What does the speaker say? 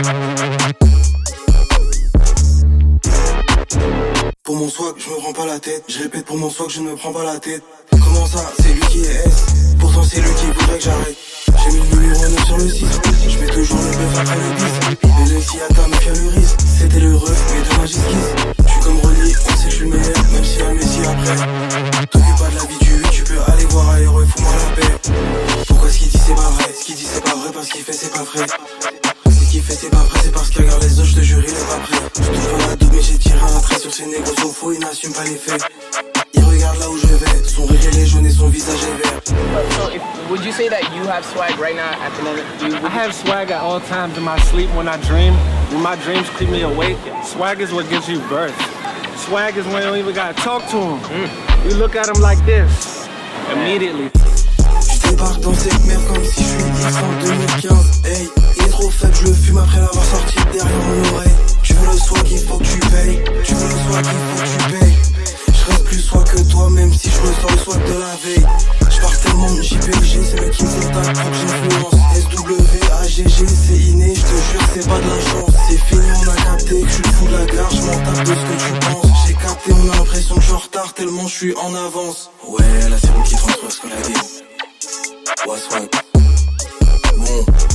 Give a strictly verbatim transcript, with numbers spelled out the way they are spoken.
Pour mon swag, je me prends pas la tête. Je répète pour mon swag, je ne me prends pas la tête. Comment ça, c'est lui qui est S. Pourtant c'est lui qui voudrait que j'arrête. J'ai mis le numéro neuf sur le six. Je mets toujours le bœuf après le dix. Et le si à ta meuf y'a le risque. C'était le ref, mais de Magis Kiss. Je suis comme Rolly, on sait que je suis le meilleur. Même si un Messi après. T'occupe pas de la vie du huit, tu peux aller voir ailleurs et fous-moi la paix. Pourquoi ce qu'il dit c'est pas vrai? Ce qu'il dit c'est pas vrai parce qu'il fait c'est pas vrai. Ce qu'il fait c'est pas vrai, c'est parce qu'il regarde les autres, je te jure il est pas prêt. Je touche pas la double mais j'ai tiré un trait sur ses négocios faux, il n'assume pas les faits. Il regarde là où je vais, son rire il est jaune et son visage est vert. So if, would you say that you have swag right now at the moment? You, I have swag at all times in my sleep when I dream. When my dreams keep me awake, swag is what gives you birth. Swag is when you don't even gotta talk to him. Mm. You look at him like this, immediately. Je débarque dans cette merde comme si je suis X en deux mille quinze. Hey, il est trop faible, je le fume après l'avoir sorti derrière mon oreille. Tu veux le swag, il faut que tu payes. Tu veux le swag, il faut que tu payes. Je reste plus swag que toi, même si je ressens le swag de la veille. Je pars tellement de J P G, c'est le qui me contacte pour que j'influence. S W A G G, c'est inné, je te jure, c'est pas de la chance. C'est fini, on a capté que je suis le fou de la gare, je m'en tape de ce que tu penses. J'ai capté, on a l'impression que je suis en retard tellement je suis en avance. Ouais, là c'est vous qui transfère ce qu'on a dit. Ouais, swag. Bon.